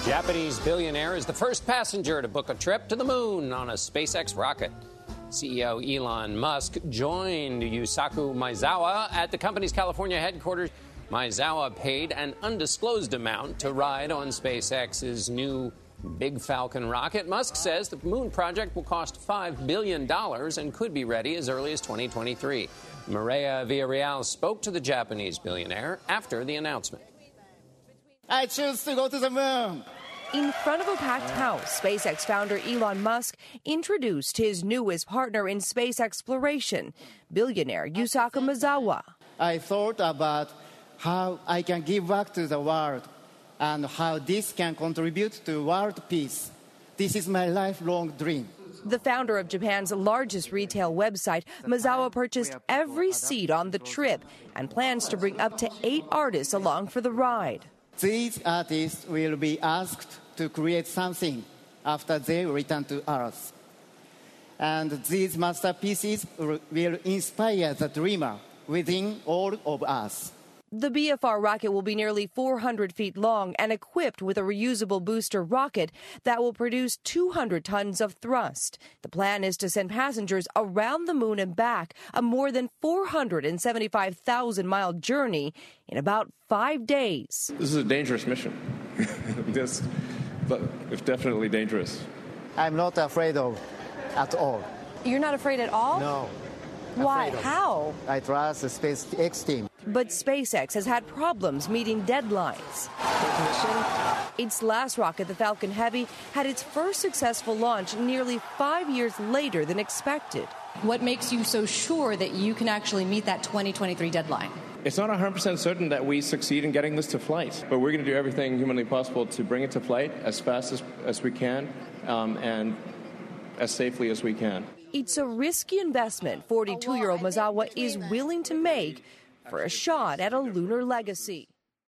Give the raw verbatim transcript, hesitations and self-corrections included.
Japanese billionaire is the first passenger to book a trip to the moon on a SpaceX rocket. C E O Elon Musk joined Yusaku Maezawa at the company's California headquarters. Maezawa paid an undisclosed amount to ride on SpaceX's new Big Falcon rocket. Musk says the moon project will cost five billion dollars and could be ready as early as twenty twenty-three. Maria Villarreal spoke to the Japanese billionaire after the announcement. I choose to go to the moon. In front of a packed house, SpaceX founder Elon Musk introduced his newest partner in space exploration, billionaire Yusaku Maezawa. I thought about how I can give back to the world and how this can contribute to world peace. This is my lifelong dream. The founder of Japan's largest retail website, Maezawa purchased every seat on the trip and plans to bring up to eight artists along for the ride. These artists will be asked to create something after they return to Earth. And these masterpieces will inspire the dreamer within all of us. The B F R rocket will be nearly four hundred feet long and equipped with a reusable booster rocket that will produce two hundred tons of thrust. The plan is to send passengers around the moon and back, a more than four hundred seventy-five thousand mile journey in about five days. This is a dangerous mission. This, but it's definitely dangerous. I'm not afraid of at all. You're not afraid at all? No. Why? How? I trust the SpaceX team. But SpaceX has had problems meeting deadlines. Its last rocket, the Falcon Heavy, had its first successful launch nearly five years later than expected. What makes you so sure that you can actually meet that twenty twenty-three deadline? It's not one hundred percent certain that we succeed in getting this to flight, but we're going to do everything humanly possible to bring it to flight as fast as, as we can um, and as safely as we can. It's a risky investment forty-two-year-old Maezawa is willing to make for a shot at a lunar legacy.